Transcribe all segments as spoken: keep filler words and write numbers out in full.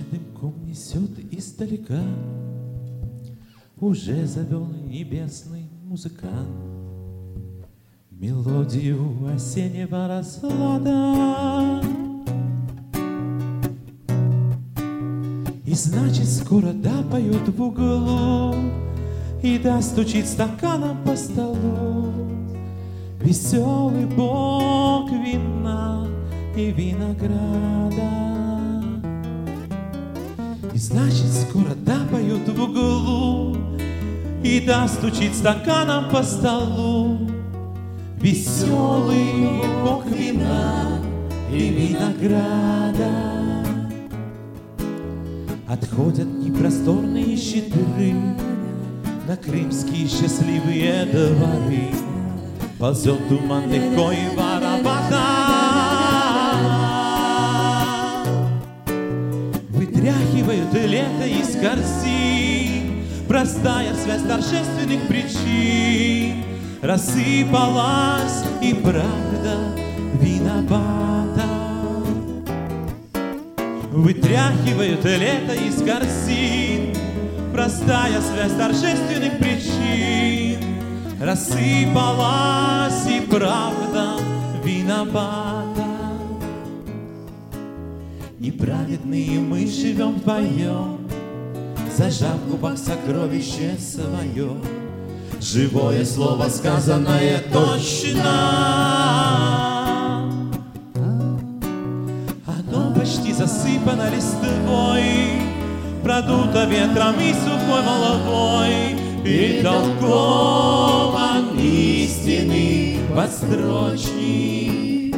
дымком несет издалека, уже завел небесный музыкант мелодию осеннего расклада. И значит, скоро допоет в углу и достучит стаканом по столу веселый бог вина и винограда. И значит, скоро допоют в углу и достучит стаканом по столу веселый бог вина и винограда. Отходят непросторные щиты на крымские счастливые дворы, ползет туман легко и воровато. Вытряхивают лето из корзин, простая связь торжественных причин рассыпалась, и правда виновата. Вытряхивают лето из корзин, простая связь торжественных причин рассыпалась, и правда виновата. Неправедные мы живем вдвоем, зажав в губах сокровище свое. Живое слово, сказанное точно, оно почти засыпано листвой, продуто ветром и сухой молодой, и толкован истинный подстрочник.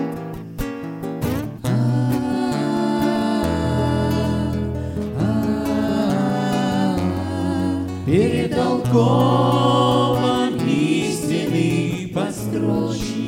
Перетолкован истинный подстрочник.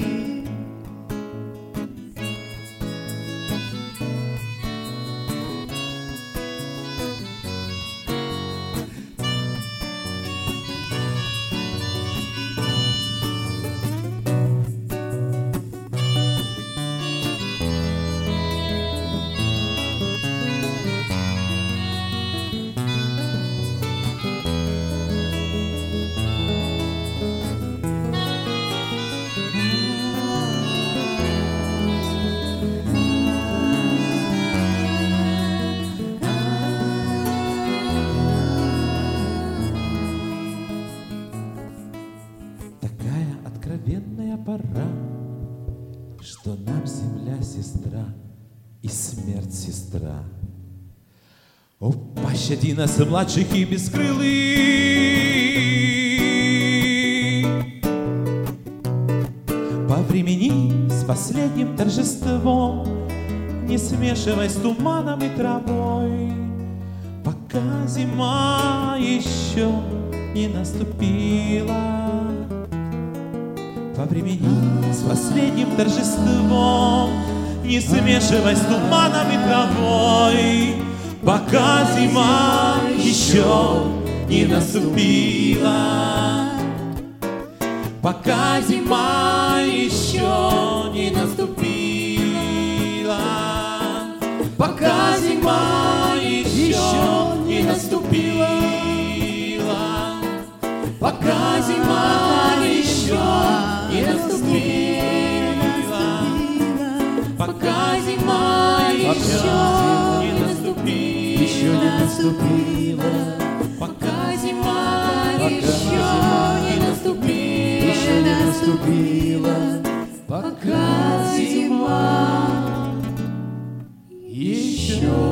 Откровенная пора, что нам земля сестра и смерть сестра. О, пощади нас, младших и бескрылых, повремени с последним торжеством, не смешивай с туманом и травой, пока зима еще не наступила. Повремени с последним торжеством, не смешивай с туманом и травой, пока зима еще не наступила. Пока зима еще не наступила. Пока зима еще не наступила. Пока зима еще не наступила, пока зима еще не наступила, еще не наступила, пока зима еще не наступила, еще не наступила, пока зима еще